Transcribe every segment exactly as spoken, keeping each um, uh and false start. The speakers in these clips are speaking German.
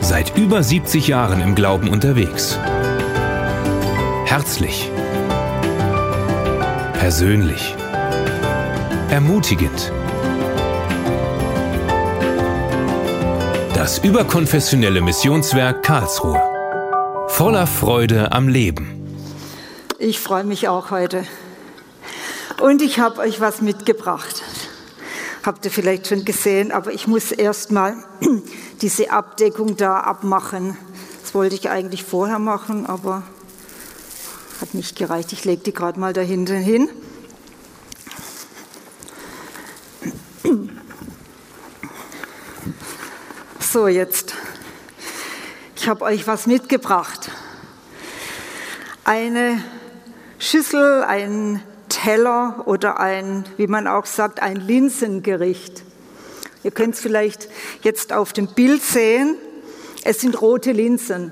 Seit über siebzig Jahren im Glauben unterwegs. Herzlich, persönlich, ermutigend. Das überkonfessionelle Missionswerk Karlsruhe. Voller Freude am Leben. Ich freue mich auch heute. Und ich habe euch was mitgebracht. Habt ihr vielleicht schon gesehen, aber ich muss erst mal diese Abdeckung da abmachen. Das wollte ich eigentlich vorher machen, aber hat nicht gereicht. Ich lege die gerade mal da hinten hin. So, jetzt. Ich habe euch was mitgebracht. Eine Schüssel, ein Teller oder ein, wie man auch sagt, ein Linsengericht. Ihr könnt es vielleicht jetzt auf dem Bild sehen. Es sind rote Linsen.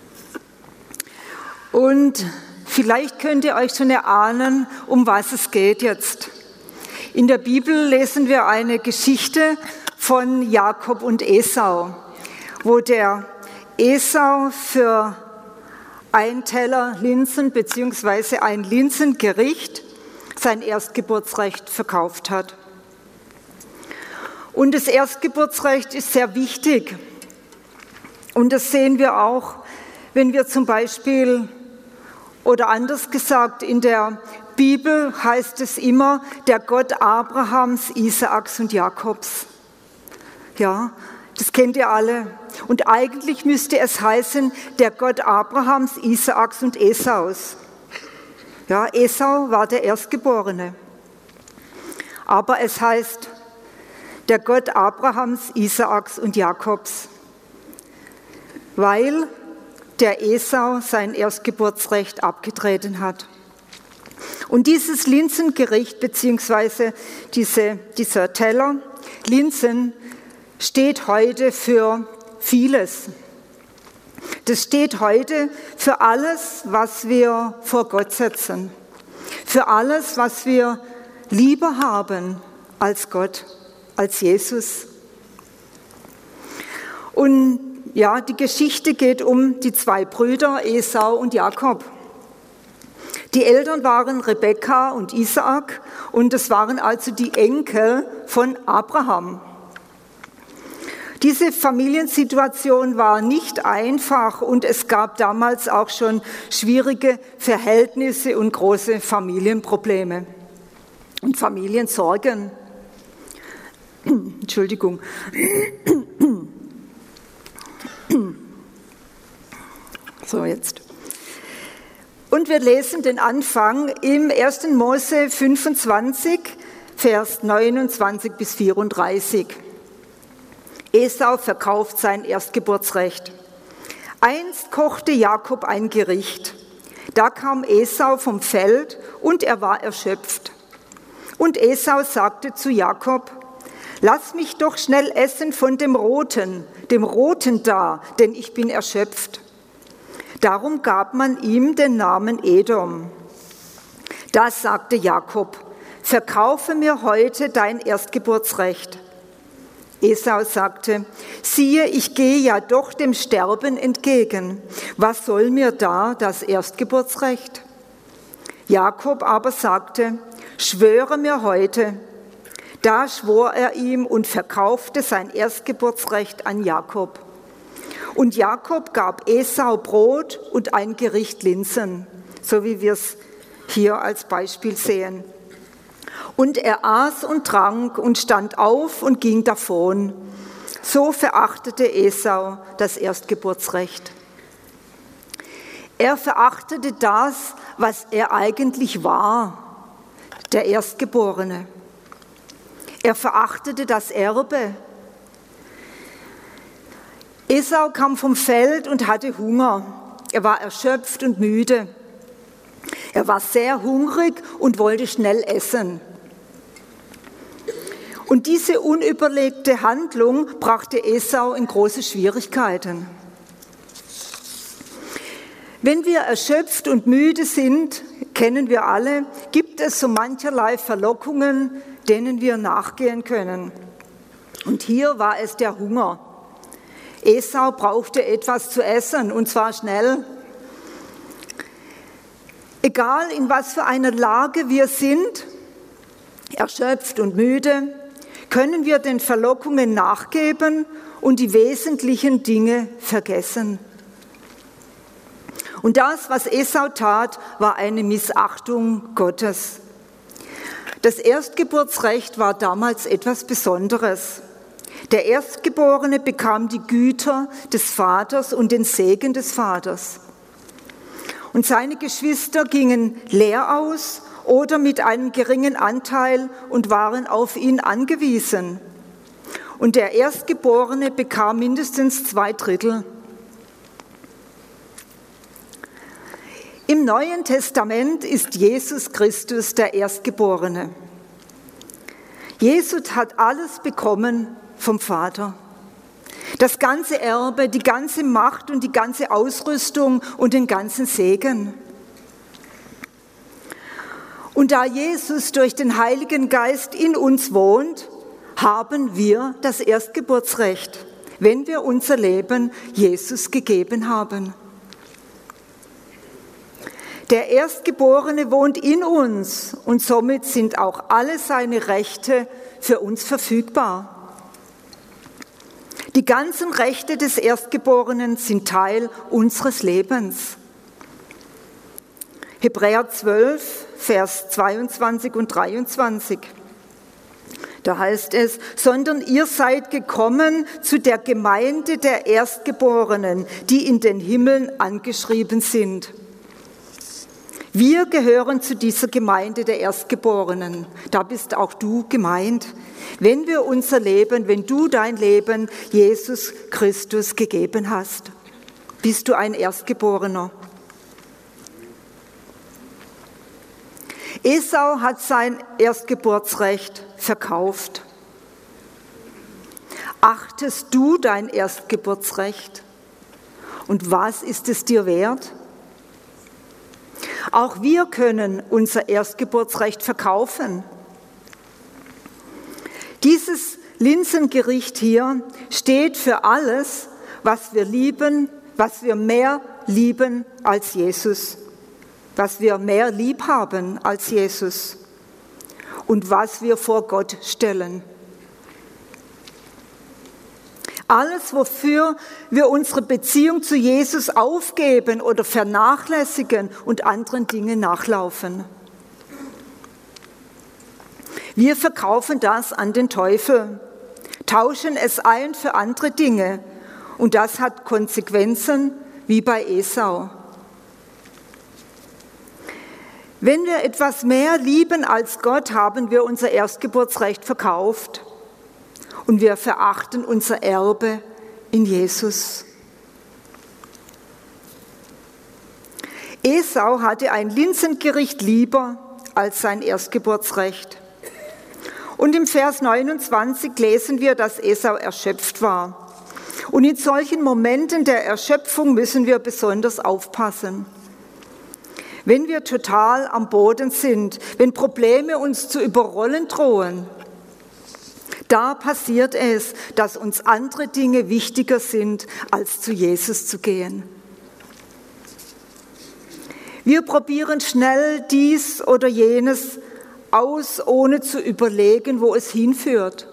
Und vielleicht könnt ihr euch schon erahnen, um was es geht jetzt. In der Bibel lesen wir eine Geschichte von Jakob und Esau, wo der Esau für ein Teller Linsen bzw. ein Linsengericht sein Erstgeburtsrecht verkauft hat. Und das Erstgeburtsrecht ist sehr wichtig. Und das sehen wir auch, wenn wir zum Beispiel, oder anders gesagt, in der Bibel heißt es immer, der Gott Abrahams, Isaaks und Jakobs. Ja, das kennt ihr alle. Und eigentlich müsste es heißen, der Gott Abrahams, Isaaks und Esaus. Ja, Esau war der Erstgeborene. Aber es heißt, der Gott Abrahams, Isaaks und Jakobs, weil der Esau sein Erstgeburtsrecht abgetreten hat. Und dieses Linsengericht bzw. diese, dieser Teller Linsen steht heute für vieles. Das steht heute für alles, was wir vor Gott setzen. Für alles, was wir lieber haben als Gott, als Jesus. Und ja, die Geschichte geht um die zwei Brüder, Esau und Jakob. Die Eltern waren Rebekka und Isaak und es waren also die Enkel von Abraham. Diese Familiensituation war nicht einfach und es gab damals auch schon schwierige Verhältnisse und große Familienprobleme und Familiensorgen. Entschuldigung. So, jetzt. Und wir lesen den Anfang im ersten Mose fünfundzwanzig, Vers neunundzwanzig bis vierunddreißig. Esau verkauft sein Erstgeburtsrecht. Einst kochte Jakob ein Gericht. Da kam Esau vom Feld und er war erschöpft. Und Esau sagte zu Jakob: Lass mich doch schnell essen von dem Roten, dem Roten da, denn ich bin erschöpft. Darum gab man ihm den Namen Edom. Da sagte Jakob: Verkaufe mir heute dein Erstgeburtsrecht. Esau sagte: Siehe, ich gehe ja doch dem Sterben entgegen. Was soll mir da das Erstgeburtsrecht? Jakob aber sagte: Schwöre mir heute. Da schwor er ihm und verkaufte sein Erstgeburtsrecht an Jakob. Und Jakob gab Esau Brot und ein Gericht Linsen, so wie wir es hier als Beispiel sehen. Und er aß und trank und stand auf und ging davon. So verachtete Esau das Erstgeburtsrecht. Er verachtete das, was er eigentlich war, der Erstgeborene. Er verachtete das Erbe. Esau kam vom Feld und hatte Hunger. Er war erschöpft und müde. Er war sehr hungrig und wollte schnell essen. Und diese unüberlegte Handlung brachte Esau in große Schwierigkeiten. Wenn wir erschöpft und müde sind, kennen wir alle, gibt es so mancherlei Verlockungen, denen wir nachgehen können. Und hier war es der Hunger. Esau brauchte etwas zu essen, und zwar schnell. Egal in was für einer Lage wir sind, erschöpft und müde, können wir den Verlockungen nachgeben und die wesentlichen Dinge vergessen. Und das, was Esau tat, war eine Missachtung Gottes. Das Erstgeburtsrecht war damals etwas Besonderes. Der Erstgeborene bekam die Güter des Vaters und den Segen des Vaters. Und seine Geschwister gingen leer aus oder mit einem geringen Anteil und waren auf ihn angewiesen. Und der Erstgeborene bekam mindestens zwei Drittel. Im Neuen Testament ist Jesus Christus der Erstgeborene. Jesus hat alles bekommen vom Vater. Das ganze Erbe, die ganze Macht und die ganze Ausrüstung und den ganzen Segen. Und da Jesus durch den Heiligen Geist in uns wohnt, haben wir das Erstgeburtsrecht, wenn wir unser Leben Jesus gegeben haben. Der Erstgeborene wohnt in uns und somit sind auch alle seine Rechte für uns verfügbar. Die ganzen Rechte des Erstgeborenen sind Teil unseres Lebens. Hebräer zwölf, Vers zweiundzwanzig und dreiundzwanzig. Da heißt es, sondern ihr seid gekommen zu der Gemeinde der Erstgeborenen, die in den Himmeln angeschrieben sind. Wir gehören zu dieser Gemeinde der Erstgeborenen. Da bist auch du gemeint. Wenn wir unser Leben, wenn du dein Leben Jesus Christus gegeben hast, bist du ein Erstgeborener. Esau hat sein Erstgeburtsrecht verkauft. Achtest du dein Erstgeburtsrecht? Und was ist es dir wert? Auch wir können unser Erstgeburtsrecht verkaufen. Dieses Linsengericht hier steht für alles, was wir lieben, was wir mehr lieben als Jesus, was wir mehr lieb haben als Jesus und was wir vor Gott stellen. Alles, wofür wir unsere Beziehung zu Jesus aufgeben oder vernachlässigen und anderen Dingen nachlaufen. Wir verkaufen das an den Teufel, tauschen es ein für andere Dinge und das hat Konsequenzen wie bei Esau. Wenn wir etwas mehr lieben als Gott, haben wir unser Erstgeburtsrecht verkauft. Und wir verachten unser Erbe in Jesus. Esau hatte ein Linsengericht lieber als sein Erstgeburtsrecht. Und im Vers neunundzwanzig lesen wir, dass Esau erschöpft war. Und in solchen Momenten der Erschöpfung müssen wir besonders aufpassen. Wenn wir total am Boden sind, wenn Probleme uns zu überrollen drohen, da passiert es, dass uns andere Dinge wichtiger sind, als zu Jesus zu gehen. Wir probieren schnell dies oder jenes aus, ohne zu überlegen, wo es hinführt.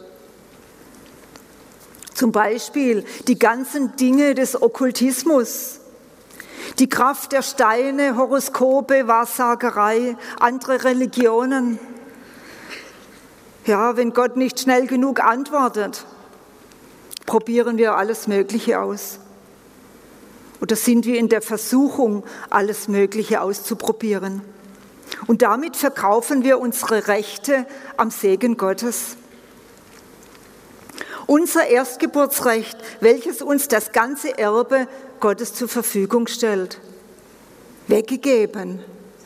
Zum Beispiel die ganzen Dinge des Okkultismus, die Kraft der Steine, Horoskope, Wahrsagerei, andere Religionen. Ja, wenn Gott nicht schnell genug antwortet, probieren wir alles Mögliche aus. Oder sind wir in der Versuchung, alles Mögliche auszuprobieren. Und damit verkaufen wir unsere Rechte am Segen Gottes. Unser Erstgeburtsrecht, welches uns das ganze Erbe Gottes zur Verfügung stellt, weggegeben.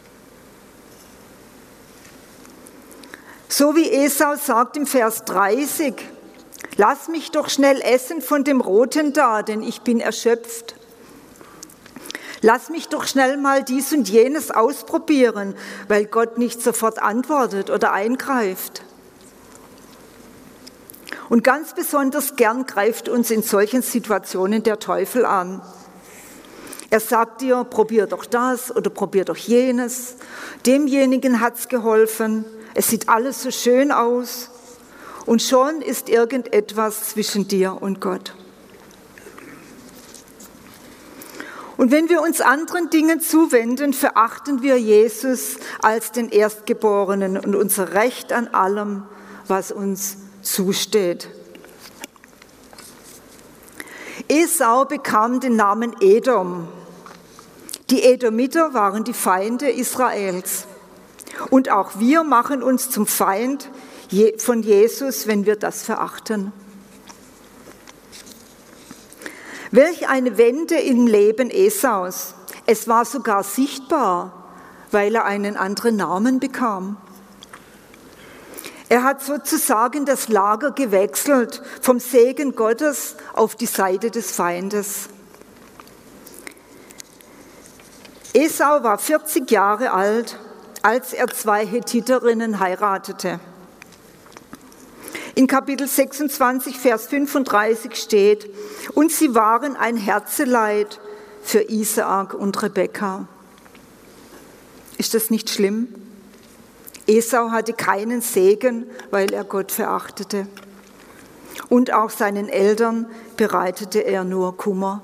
So wie Esau sagt im Vers dreißig, lass mich doch schnell essen von dem Roten da, denn ich bin erschöpft. Lass mich doch schnell mal dies und jenes ausprobieren, weil Gott nicht sofort antwortet oder eingreift. Und ganz besonders gern greift uns in solchen Situationen der Teufel an. Er sagt dir, probier doch das oder probier doch jenes. Demjenigen hat's geholfen. Es sieht alles so schön aus. Und schon ist irgendetwas zwischen dir und Gott. Und wenn wir uns anderen Dingen zuwenden, verachten wir Jesus als den Erstgeborenen und unser Recht an allem, was uns zusteht. Esau bekam den Namen Edom. Die Edomiter waren die Feinde Israels. Und auch wir machen uns zum Feind von Jesus, wenn wir das verachten. Welch eine Wende im Leben Esaus. Es war sogar sichtbar, weil er einen anderen Namen bekam. Er hat sozusagen das Lager gewechselt, vom Segen Gottes auf die Seite des Feindes. Esau war vierzig Jahre alt, als er zwei Hethiterinnen heiratete. In Kapitel sechsundzwanzig, Vers fünfunddreißig steht, und sie waren ein Herzeleid für Isaak und Rebekka. Ist das nicht schlimm? Esau hatte keinen Segen, weil er Gott verachtete. Und auch seinen Eltern bereitete er nur Kummer.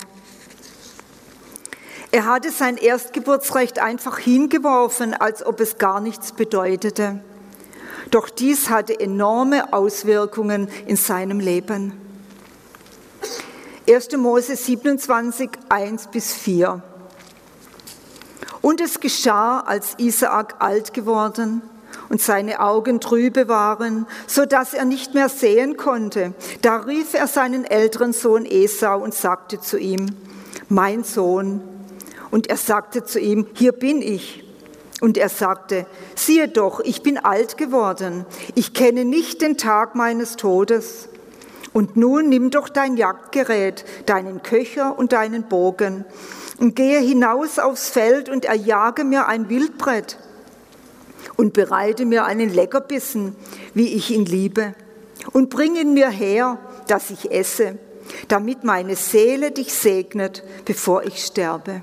Er hatte sein Erstgeburtsrecht einfach hingeworfen, als ob es gar nichts bedeutete. Doch dies hatte enorme Auswirkungen in seinem Leben. erster Mose siebenundzwanzig, eins bis vier. Und es geschah, als Isaak alt geworden und seine Augen trübe waren, so dass er nicht mehr sehen konnte, da rief er seinen älteren Sohn Esau und sagte zu ihm, mein Sohn. Und er sagte zu ihm, hier bin ich. Und er sagte, siehe doch, ich bin alt geworden, ich kenne nicht den Tag meines Todes. Und nun nimm doch dein Jagdgerät, deinen Köcher und deinen Bogen und gehe hinaus aufs Feld und erjage mir ein Wildbret und bereite mir einen Leckerbissen, wie ich ihn liebe, und bring ihn mir her, dass ich esse, damit meine Seele dich segnet, bevor ich sterbe.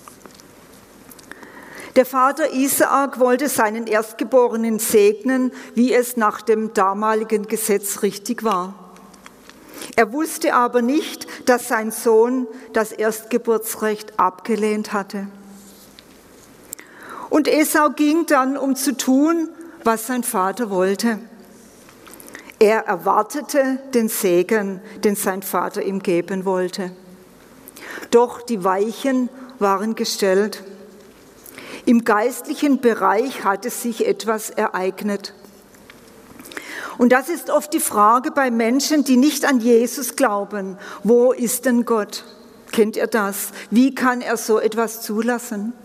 Der Vater Isaak wollte seinen Erstgeborenen segnen, wie es nach dem damaligen Gesetz richtig war. Er wusste aber nicht, dass sein Sohn das Erstgeburtsrecht abgelehnt hatte. Und Esau ging dann, um zu tun, was sein Vater wollte. Er erwartete den Segen, den sein Vater ihm geben wollte. Doch die Weichen waren gestellt. Im geistlichen Bereich hatte sich etwas ereignet. Und das ist oft die Frage bei Menschen, die nicht an Jesus glauben. Wo ist denn Gott? Kennt ihr das? Wie kann er so etwas zulassen?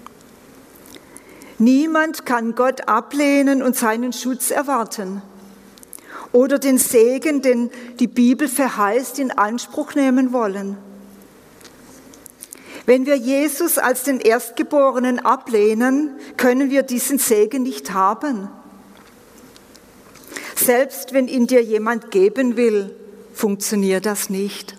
Niemand kann Gott ablehnen und seinen Schutz erwarten. Oder den Segen, den die Bibel verheißt, in Anspruch nehmen wollen. Wenn wir Jesus als den Erstgeborenen ablehnen, können wir diesen Segen nicht haben. Selbst wenn ihn dir jemand geben will, funktioniert das nicht.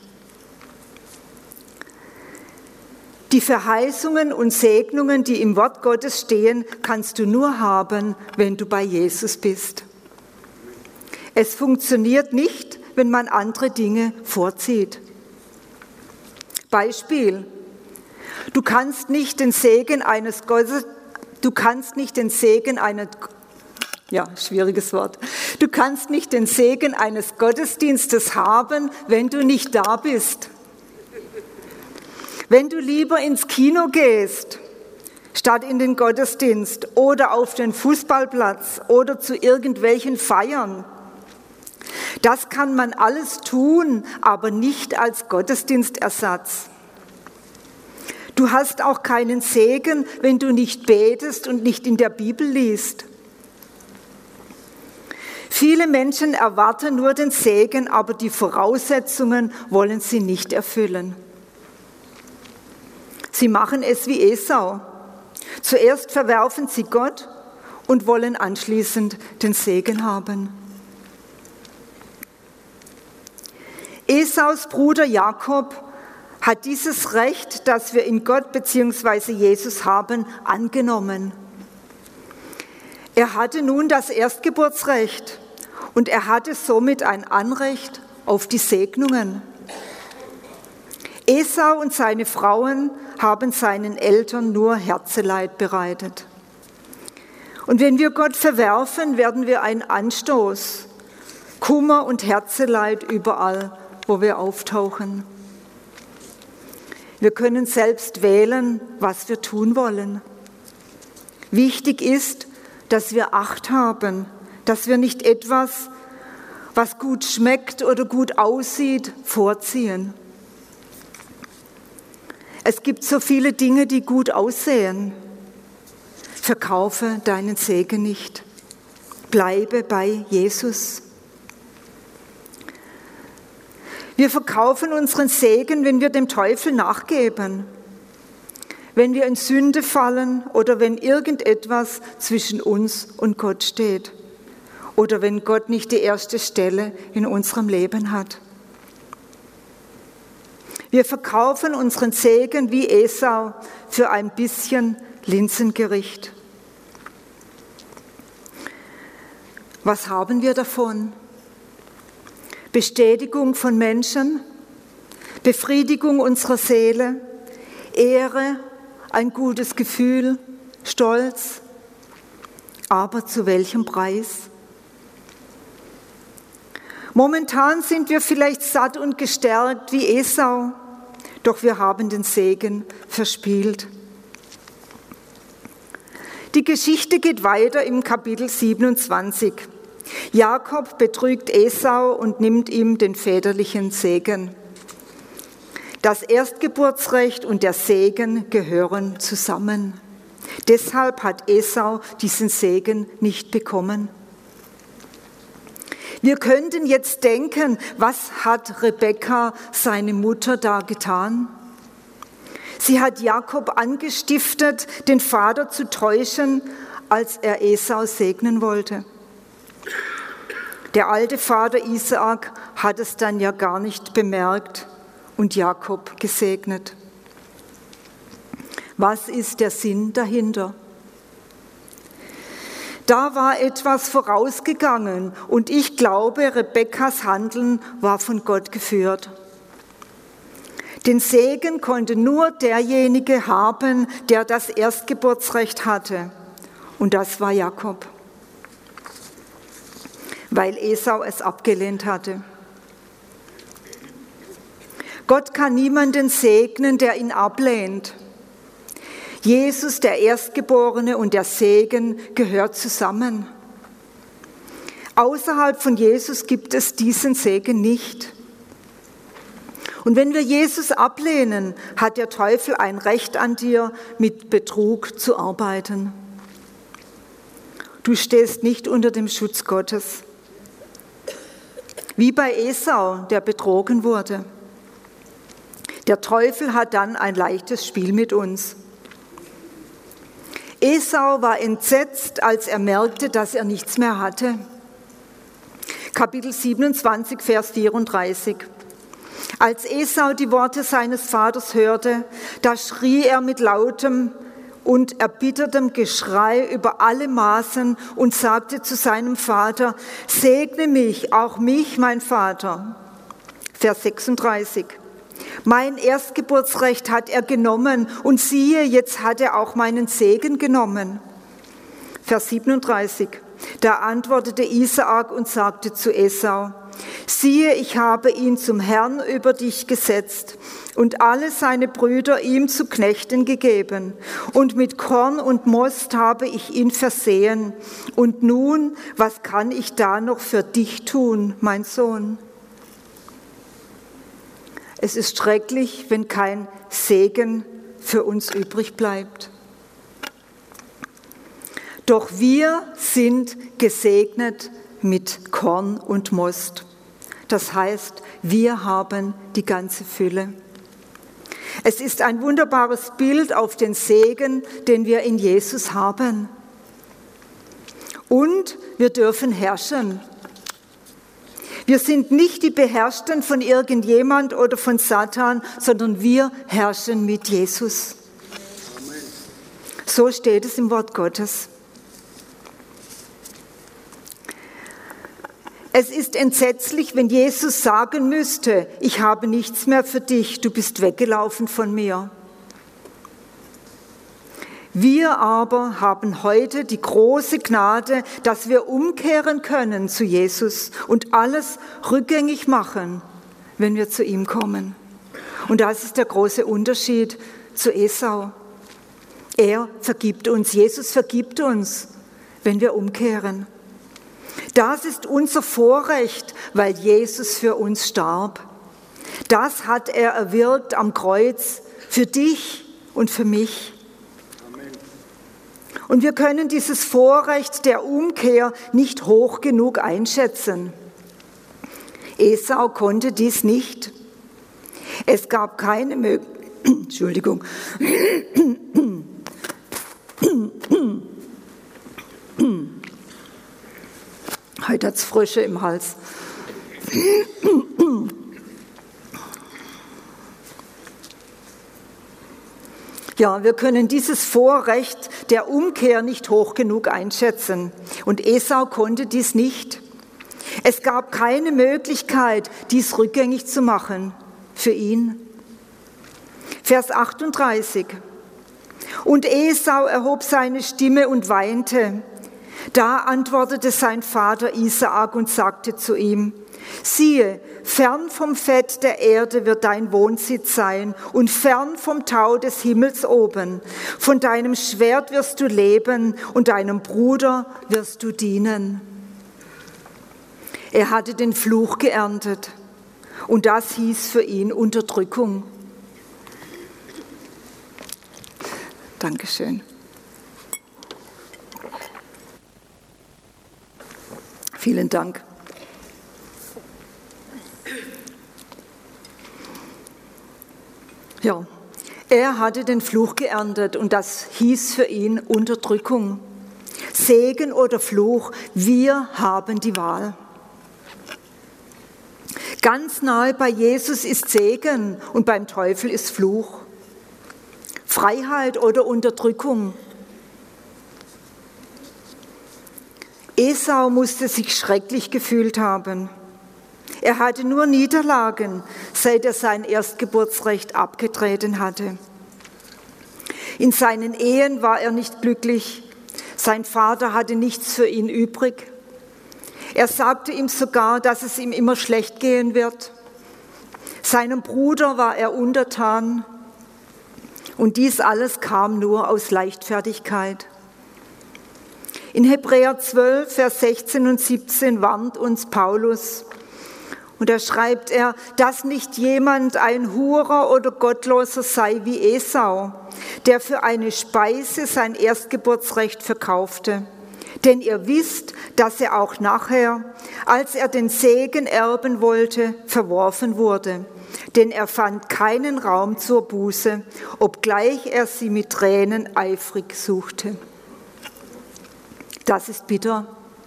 Die Verheißungen und Segnungen, die im Wort Gottes stehen, kannst du nur haben, wenn du bei Jesus bist. Es funktioniert nicht, wenn man andere Dinge vorzieht. Beispiel: Du kannst nicht den Segen eines Gottes, du kannst nicht den Segen eines, ja, schwieriges Wort. Du kannst nicht den Segen eines Gottesdienstes haben, wenn du nicht da bist. Wenn du lieber ins Kino gehst, statt in den Gottesdienst oder auf den Fußballplatz oder zu irgendwelchen Feiern, das kann man alles tun, aber nicht als Gottesdienstersatz. Du hast auch keinen Segen, wenn du nicht betest und nicht in der Bibel liest. Viele Menschen erwarten nur den Segen, aber die Voraussetzungen wollen sie nicht erfüllen. Sie machen es wie Esau. Zuerst verwerfen sie Gott und wollen anschließend den Segen haben. Esaus Bruder Jakob hat dieses Recht, das wir in Gott bzw. Jesus haben, angenommen. Er hatte nun das Erstgeburtsrecht und er hatte somit ein Anrecht auf die Segnungen. Esau und seine Frauen haben seinen Eltern nur Herzeleid bereitet. Und wenn wir Gott verwerfen, werden wir ein Anstoß, Kummer und Herzeleid überall, wo wir auftauchen. Wir können selbst wählen, was wir tun wollen. Wichtig ist, dass wir Acht haben, dass wir nicht etwas, was gut schmeckt oder gut aussieht, vorziehen. Es gibt so viele Dinge, die gut aussehen. Verkaufe deinen Segen nicht. Bleibe bei Jesus. Wir verkaufen unseren Segen, wenn wir dem Teufel nachgeben, wenn wir in Sünde fallen oder wenn irgendetwas zwischen uns und Gott steht oder wenn Gott nicht die erste Stelle in unserem Leben hat. Wir verkaufen unseren Segen wie Esau für ein bisschen Linsengericht. Was haben wir davon? Bestätigung von Menschen, Befriedigung unserer Seele, Ehre, ein gutes Gefühl, Stolz. Aber zu welchem Preis? Momentan sind wir vielleicht satt und gestärkt wie Esau, doch wir haben den Segen verspielt. Die Geschichte geht weiter im Kapitel siebenundzwanzig. Jakob betrügt Esau und nimmt ihm den väterlichen Segen. Das Erstgeburtsrecht und der Segen gehören zusammen. Deshalb hat Esau diesen Segen nicht bekommen. Wir könnten jetzt denken, was hat Rebekka, seine Mutter, da getan? Sie hat Jakob angestiftet, den Vater zu täuschen, als er Esau segnen wollte. Der alte Vater Isaak hat es dann ja gar nicht bemerkt und Jakob gesegnet. Was ist der Sinn dahinter? Da war etwas vorausgegangen und ich glaube, Rebekkas Handeln war von Gott geführt. Den Segen konnte nur derjenige haben, der das Erstgeburtsrecht hatte, und das war Jakob, weil Esau es abgelehnt hatte. Gott kann niemanden segnen, der ihn ablehnt. Jesus, der Erstgeborene, und der Segen gehört zusammen. Außerhalb von Jesus gibt es diesen Segen nicht. Und wenn wir Jesus ablehnen, hat der Teufel ein Recht an dir, mit Betrug zu arbeiten. Du stehst nicht unter dem Schutz Gottes. Wie bei Esau, der betrogen wurde. Der Teufel hat dann ein leichtes Spiel mit uns. Esau war entsetzt, als er merkte, dass er nichts mehr hatte. Kapitel siebenundzwanzig, Vers vierunddreißig. Als Esau die Worte seines Vaters hörte, da schrie er mit lautem und erbittertem Geschrei über alle Maßen und sagte zu seinem Vater: Segne mich, auch mich, mein Vater. Vers sechsunddreißig. Mein Erstgeburtsrecht hat er genommen und siehe, jetzt hat er auch meinen Segen genommen. Vers siebenunddreißig. Da antwortete Isaak und sagte zu Esau: Siehe, ich habe ihn zum Herrn über dich gesetzt und alle seine Brüder ihm zu Knechten gegeben. Und mit Korn und Most habe ich ihn versehen. Und nun, was kann ich da noch für dich tun, mein Sohn? Es ist schrecklich, wenn kein Segen für uns übrig bleibt. Doch wir sind gesegnet mit Korn und Most. Das heißt, wir haben die ganze Fülle. Es ist ein wunderbares Bild auf den Segen, den wir in Jesus haben. Und wir dürfen herrschen. Wir sind nicht die Beherrschten von irgendjemand oder von Satan, sondern wir herrschen mit Jesus. So steht es im Wort Gottes. Es ist entsetzlich, wenn Jesus sagen müsste, ich habe nichts mehr für dich, du bist weggelaufen von mir. Wir aber haben heute die große Gnade, dass wir umkehren können zu Jesus und alles rückgängig machen, wenn wir zu ihm kommen. Und das ist der große Unterschied zu Esau. Er vergibt uns, Jesus vergibt uns, wenn wir umkehren. Das ist unser Vorrecht, weil Jesus für uns starb. Das hat er erwirkt am Kreuz für dich und für mich. Und wir können dieses Vorrecht der Umkehr nicht hoch genug einschätzen. Esau konnte dies nicht. Es gab keine Möglichkeit. Entschuldigung. Heute hat es Frösche im Hals. Ja, wir können dieses Vorrecht der Umkehr nicht hoch genug einschätzen. Und Esau konnte dies nicht. Es gab keine Möglichkeit, dies rückgängig zu machen für ihn. Vers achtunddreißig. Und Esau erhob seine Stimme und weinte. Da antwortete sein Vater Isaak und sagte zu ihm, siehe, fern vom Fett der Erde wird dein Wohnsitz sein und fern vom Tau des Himmels oben. Von deinem Schwert wirst du leben und deinem Bruder wirst du dienen. Er hatte den Fluch geerntet und das hieß für ihn Unterdrückung. Dankeschön. Vielen Dank. Ja, er hatte den Fluch geerntet und das hieß für ihn Unterdrückung. Segen oder Fluch, wir haben die Wahl. Ganz nahe bei Jesus ist Segen und beim Teufel ist Fluch. Freiheit oder Unterdrückung. Esau musste sich schrecklich gefühlt haben. Er hatte nur Niederlagen, seit er sein Erstgeburtsrecht abgetreten hatte. In seinen Ehen war er nicht glücklich. Sein Vater hatte nichts für ihn übrig. Er sagte ihm sogar, dass es ihm immer schlecht gehen wird. Seinem Bruder war er untertan. Und dies alles kam nur aus Leichtfertigkeit. In Hebräer zwölf, Vers sechzehn und siebzehn warnt uns Paulus. Und da schreibt er, dass nicht jemand ein Hurer oder Gottloser sei wie Esau, der für eine Speise sein Erstgeburtsrecht verkaufte. Denn ihr wisst, dass er auch nachher, als er den Segen erben wollte, verworfen wurde. Denn er fand keinen Raum zur Buße, obgleich er sie mit Tränen eifrig suchte. Das ist bitter.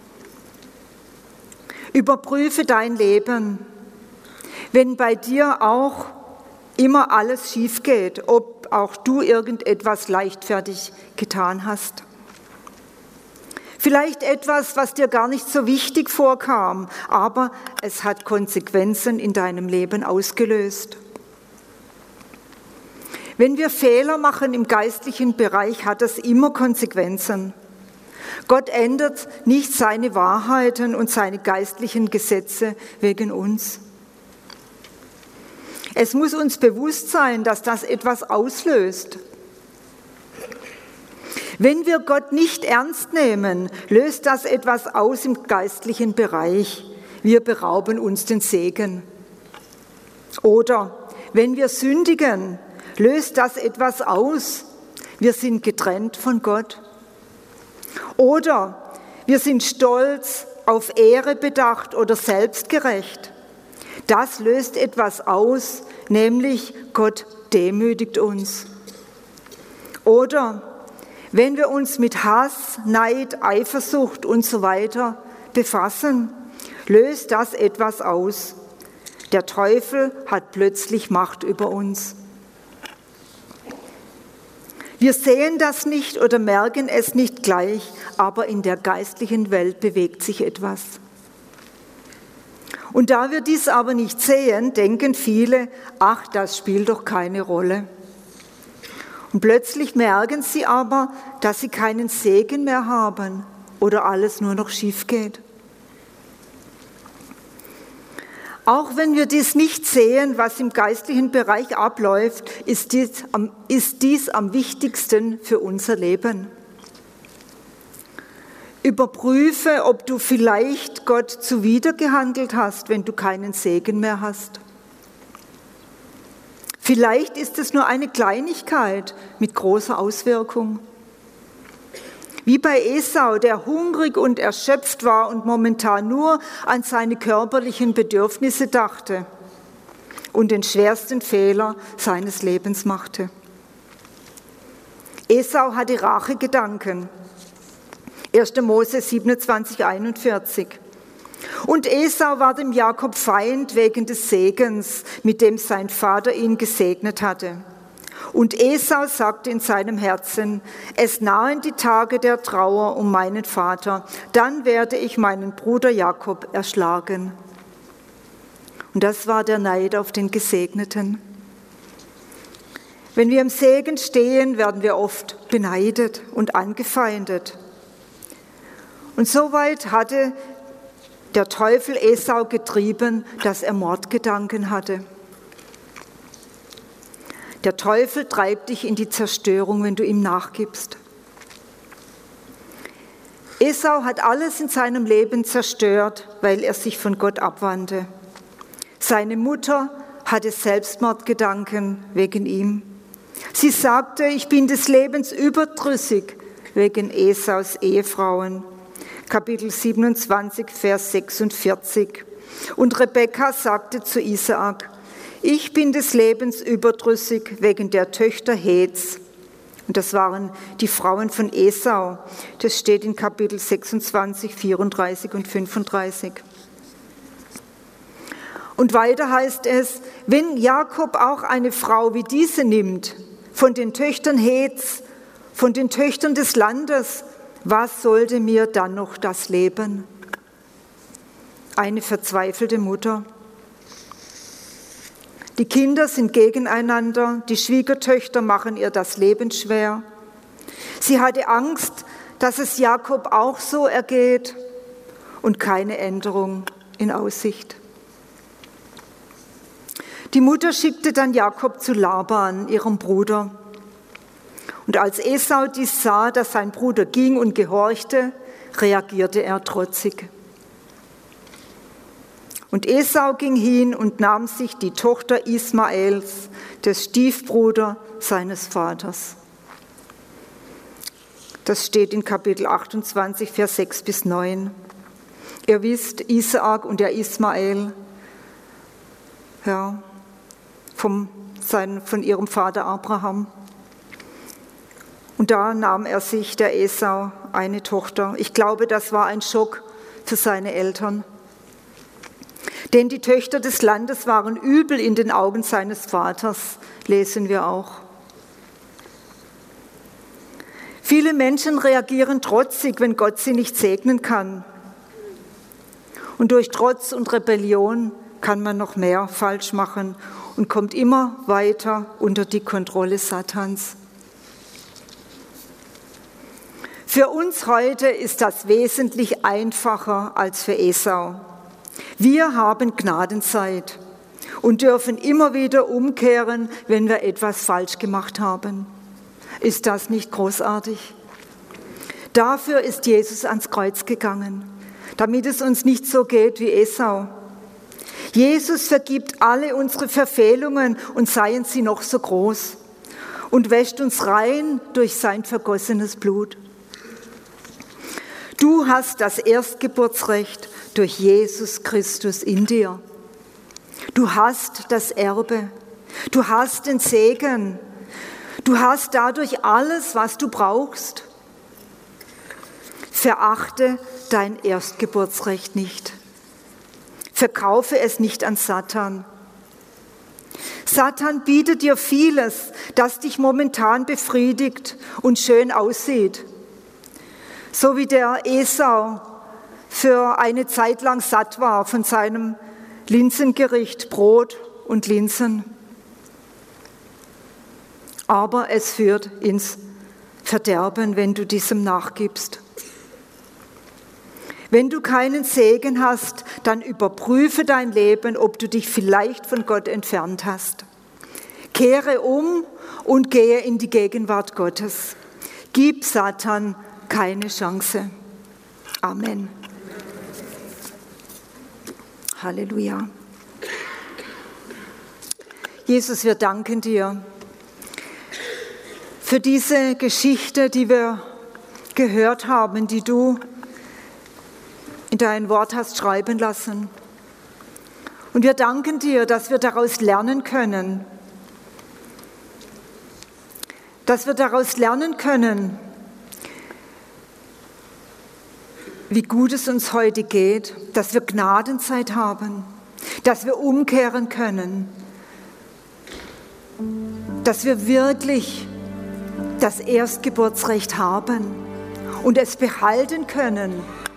Überprüfe dein Leben, wenn bei dir auch immer alles schief geht, ob auch du irgendetwas leichtfertig getan hast. Vielleicht etwas, was dir gar nicht so wichtig vorkam, aber es hat Konsequenzen in deinem Leben ausgelöst. Wenn wir Fehler machen im geistlichen Bereich, hat das immer Konsequenzen. Gott ändert nicht seine Wahrheiten und seine geistlichen Gesetze wegen uns. Es muss uns bewusst sein, dass das etwas auslöst. Wenn wir Gott nicht ernst nehmen, löst das etwas aus im geistlichen Bereich. Wir berauben uns den Segen. Oder wenn wir sündigen, löst das etwas aus. Wir sind getrennt von Gott. Oder wir sind stolz, auf Ehre bedacht oder selbstgerecht. Das löst etwas aus, nämlich Gott demütigt uns. Oder wenn wir uns mit Hass, Neid, Eifersucht und so weiter befassen, löst das etwas aus. Der Teufel hat plötzlich Macht über uns. Wir sehen das nicht oder merken es nicht gleich, aber in der geistlichen Welt bewegt sich etwas. Und da wir dies aber nicht sehen, denken viele, ach, das spielt doch keine Rolle. Und plötzlich merken sie aber, dass sie keinen Segen mehr haben oder alles nur noch schief geht. Auch wenn wir dies nicht sehen, was im geistlichen Bereich abläuft, ist dies am, ist dies am wichtigsten für unser Leben. Überprüfe, ob du vielleicht Gott zuwidergehandelt hast, wenn du keinen Segen mehr hast. Vielleicht ist es nur eine Kleinigkeit mit großer Auswirkung. Wie bei Esau, der hungrig und erschöpft war und momentan nur an seine körperlichen Bedürfnisse dachte und den schwersten Fehler seines Lebens machte. Esau hatte Rachegedanken. erster Mose siebenundzwanzig, einundvierzig. Und Esau war dem Jakob Feind wegen des Segens, mit dem sein Vater ihn gesegnet hatte. Und Esau sagte in seinem Herzen, es nahen die Tage der Trauer um meinen Vater, dann werde ich meinen Bruder Jakob erschlagen. Und das war der Neid auf den Gesegneten. Wenn wir im Segen stehen, werden wir oft beneidet und angefeindet. Und soweit hatte der Teufel Esau getrieben, dass er Mordgedanken hatte. Der Teufel treibt dich in die Zerstörung, wenn du ihm nachgibst. Esau hat alles in seinem Leben zerstört, weil er sich von Gott abwandte. Seine Mutter hatte Selbstmordgedanken wegen ihm. Sie sagte, ich bin des Lebens überdrüssig wegen Esaus Ehefrauen. Kapitel siebenundzwanzig, Vers sechsundvierzig. Und Rebekka sagte zu Isaak, ich bin des Lebens überdrüssig wegen der Töchter Heths. Und das waren die Frauen von Esau. Das steht in Kapitel sechsundzwanzig, vierunddreißig und fünfunddreißig. Und weiter heißt es, wenn Jakob auch eine Frau wie diese nimmt, von den Töchtern Heths, von den Töchtern des Landes, was sollte mir dann noch das Leben? Eine verzweifelte Mutter. Die Kinder sind gegeneinander, die Schwiegertöchter machen ihr das Leben schwer. Sie hatte Angst, dass es Jakob auch so ergeht und keine Änderung in Aussicht. Die Mutter schickte dann Jakob zu Laban, ihrem Bruder. Und als Esau dies sah, dass sein Bruder ging und gehorchte, reagierte er trotzig. Und Esau ging hin und nahm sich die Tochter Ismaels, des Stiefbruders seines Vaters. Das steht in Kapitel achtundzwanzig, Vers sechs bis neun. Ihr wisst, Isaak und der Ismael, ja, vom, sein, von ihrem Vater Abraham. Und da nahm er sich, der Esau, eine Tochter. Ich glaube, das war ein Schock für seine Eltern. Denn die Töchter des Landes waren übel in den Augen seines Vaters, lesen wir auch. Viele Menschen reagieren trotzig, wenn Gott sie nicht segnen kann. Und durch Trotz und Rebellion kann man noch mehr falsch machen und kommt immer weiter unter die Kontrolle Satans. Für uns heute ist das wesentlich einfacher als für Esau. Wir haben Gnadenzeit und dürfen immer wieder umkehren, wenn wir etwas falsch gemacht haben. Ist das nicht großartig? Dafür ist Jesus ans Kreuz gegangen, damit es uns nicht so geht wie Esau. Jesus vergibt alle unsere Verfehlungen und seien sie noch so groß und wäscht uns rein durch sein vergossenes Blut. Du hast das Erstgeburtsrecht durch Jesus Christus in dir. Du hast das Erbe. Du hast den Segen. Du hast dadurch alles, was du brauchst. Verachte dein Erstgeburtsrecht nicht. Verkaufe es nicht an Satan. Satan bietet dir vieles, das dich momentan befriedigt und schön aussieht. So wie der Esau für eine Zeit lang satt war von seinem Linsengericht, Brot und Linsen. Aber es führt ins Verderben, wenn du diesem nachgibst. Wenn du keinen Segen hast, dann überprüfe dein Leben, ob du dich vielleicht von Gott entfernt hast. Kehre um und gehe in die Gegenwart Gottes. Gib Satan keine Chance. Amen. Halleluja. Jesus, wir danken dir für diese Geschichte, die wir gehört haben, die du in dein Wort hast schreiben lassen. Und wir danken dir, dass wir daraus lernen können, dass wir daraus lernen können, wie gut es uns heute geht, dass wir Gnadenzeit haben, dass wir umkehren können, dass wir wirklich das Erstgeburtsrecht haben und es behalten können,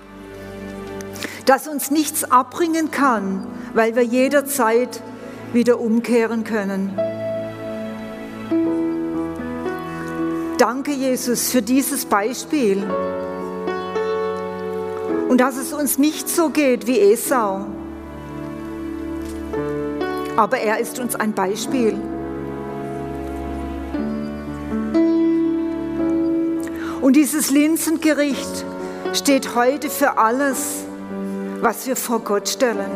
dass uns nichts abbringen kann, weil wir jederzeit wieder umkehren können. Danke, Jesus, für dieses Beispiel. Und dass es uns nicht so geht wie Esau. Aber er ist uns ein Beispiel. Und dieses Linsengericht steht heute für alles, was wir vor Gott stellen.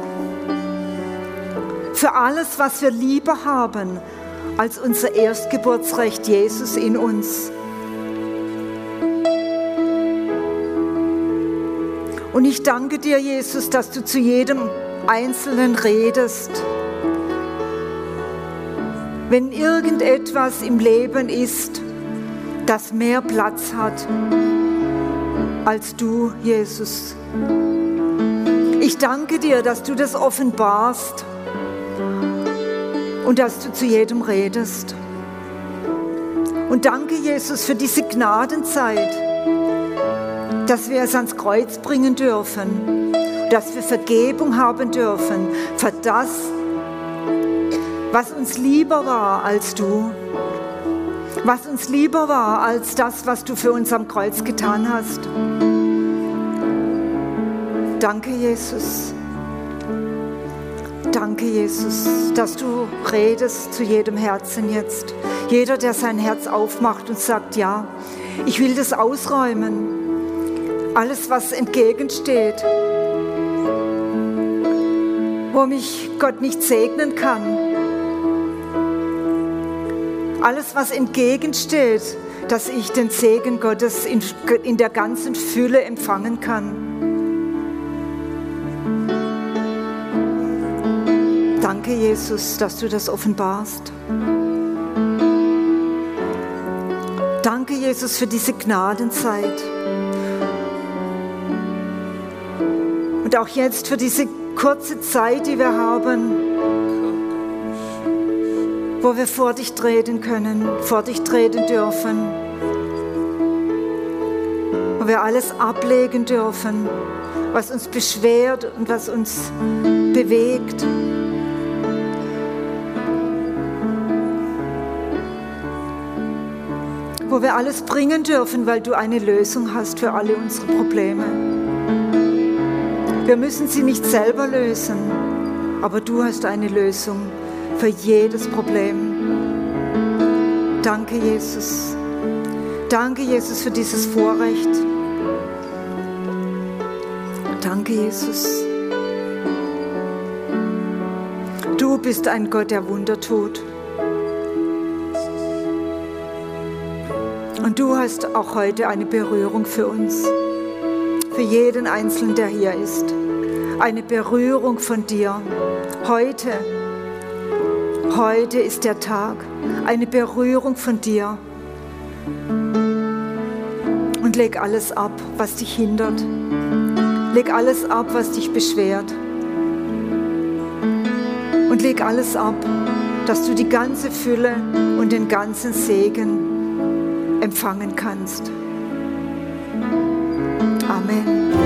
Für alles, was wir lieber haben als unser Erstgeburtsrecht Jesus in uns. Und ich danke dir, Jesus, dass du zu jedem Einzelnen redest. Wenn irgendetwas im Leben ist, das mehr Platz hat als du, Jesus. Ich danke dir, dass du das offenbarst und dass du zu jedem redest. Und danke, Jesus, für diese Gnadenzeit, dass wir es ans Kreuz bringen dürfen, dass wir Vergebung haben dürfen für das, was uns lieber war als du, was uns lieber war als das, was du für uns am Kreuz getan hast. Danke, Jesus. Danke, Jesus, dass du redest zu jedem Herzen jetzt. Jeder, der sein Herz aufmacht und sagt, ja, ich will das ausräumen. Alles, was entgegensteht, wo mich Gott nicht segnen kann. Alles, was entgegensteht, dass ich den Segen Gottes in, in der ganzen Fülle empfangen kann. Danke, Jesus, dass du das offenbarst. Danke, Jesus, für diese Gnadenzeit. Und auch jetzt für diese kurze Zeit, die wir haben, wo wir vor dich treten können, vor dich treten dürfen, wo wir alles ablegen dürfen, was uns beschwert und was uns bewegt. Wo wir alles bringen dürfen, weil du eine Lösung hast für alle unsere Probleme. Wir müssen sie nicht selber lösen, aber du hast eine Lösung für jedes Problem. Danke, Jesus. Danke, Jesus, für dieses Vorrecht. Danke, Jesus. Du bist ein Gott, der Wunder tut. Und du hast auch heute eine Berührung für uns, für jeden Einzelnen, der hier ist. Eine Berührung von dir. Heute, heute ist der Tag. Eine Berührung von dir. Und leg alles ab, was dich hindert. Leg alles ab, was dich beschwert. und leg alles ab, dass du die ganze Fülle und den ganzen Segen empfangen kannst. Amen.